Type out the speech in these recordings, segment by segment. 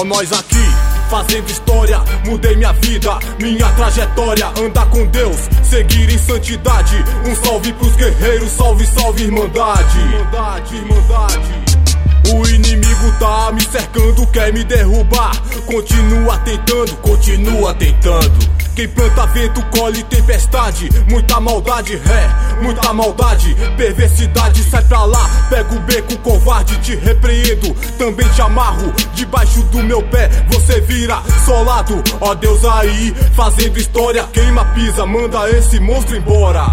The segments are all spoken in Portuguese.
Só nós aqui, fazendo história, mudei minha vida, minha trajetória. Andar com Deus, seguir em santidade. Um salve pros guerreiros, salve, salve, irmandade. Irmandade, irmandade. O inimigo tá me cercando, quer me derrubar. Continua tentando, continua tentando. Quem planta vento colhe tempestade. Muita maldade, muita maldade. Perversidade, sai pra lá. Pega o beco, covarde, te repreendo. Também te amarro, debaixo do meu pé você vira solado. Ó Deus aí, fazendo história. Queima, pisa, manda esse monstro embora.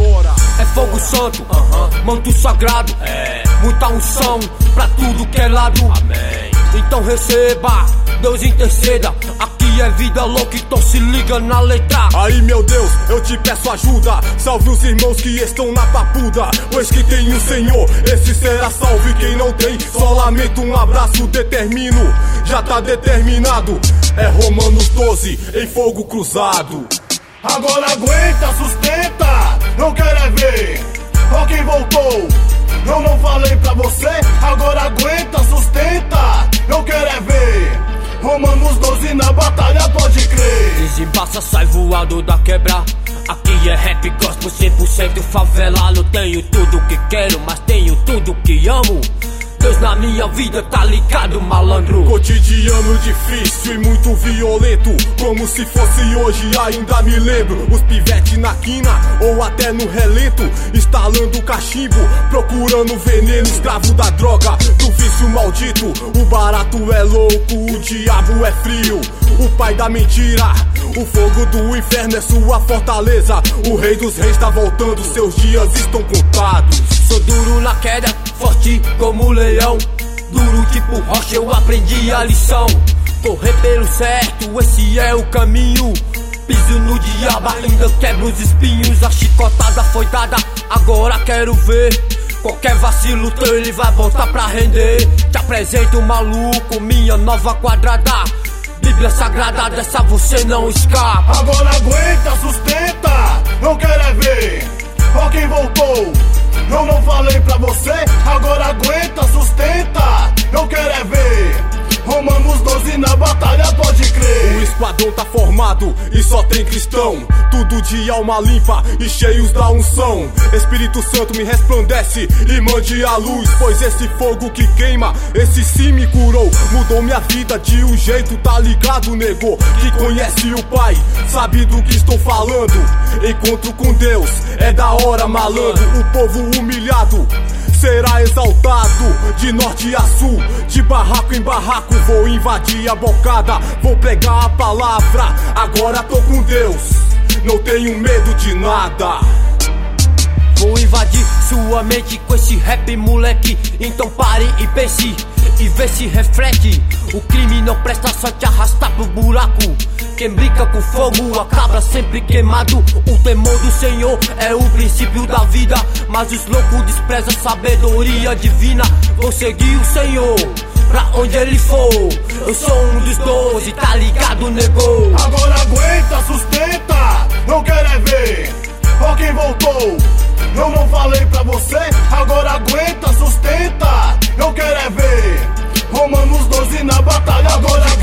É fogo santo, manto sagrado, muita unção pra tudo que é lado. Amém. Então receba, Deus interceda. Aqui é vida louca, então se liga na letra. Aí meu Deus, eu te peço ajuda. Salve os irmãos que estão na papuda. Pois que tem o Senhor, esse será salve. Quem não tem, só lamento, um abraço determino. Já tá determinado, é Romanos 12, em fogo cruzado. Agora aguenta, sustenta, não quero é ver. Ó quem voltou, eu não falei pra você. Agora aguenta, sustenta, não quero é ver. Romanos 12 na batalha, pode crer. Desembaça, sai voado da quebra. Aqui é rap gospel 100% favela. Não tenho tudo que quero, mas tenho tudo que amo. Deus na minha vida, tá ligado, malandro? Cotidiano difícil e muito violento, como se fosse hoje, ainda me lembro. Os pivete na quina ou até no relento, instalando cachimbo, procurando veneno. Escravo da droga, do vício maldito. O barato é louco, o diabo é frio. O pai da mentira, o fogo do inferno é sua fortaleza. O rei dos reis tá voltando, seus dias estão contados. Sou duro na queda, forte como leão. Duro tipo rocha, eu aprendi a lição. Correr pelo certo, esse é o caminho. Piso no diabo, ainda quebro os espinhos. A chicotada foi dada, agora quero ver. Qualquer vacilo teu ele vai voltar pra render. Te apresento maluco, minha nova quadrada. Bíblia sagrada, dessa você não escapa. Agora aguenta, sustenta, não quero é ver. Ó quem voltou, eu não falei pra você. Agora aguenta, sustenta, eu quero é ver. Romanos 12 na batalha, pode crer. O esquadrão tá formado e só tem cristão. Tudo de alma limpa e cheios da unção. Espírito Santo me resplandece e mande a luz. Pois esse fogo que queima, esse sim me curou. Mudou minha vida de um jeito, tá ligado, nego? Que conhece o Pai, sabe do que estou falando. Encontro com Deus, é da hora, malandro. O povo humilhado será exaltado, de norte a sul, de barraco em barraco. Vou invadir a bocada, vou pregar a palavra. Agora tô com Deus, não tenho medo de nada. Vou invadir sua mente com esse rap, moleque. Então pare e pense e vê se reflete. O crime não presta, só te arrasta pro buraco. Quem brinca com fogo acaba sempre queimado. O temor do Senhor é o princípio da vida, mas os loucos desprezam a sabedoria divina. Vou seguir o Senhor pra onde ele for. Eu sou um dos 12, tá ligado, negou? Agora aguenta, sustenta, não quero é ver. Ó quem voltou, eu não falei pra você. Agora aguenta, sustenta, eu quero é ver. Romanos 12 na batalha, agora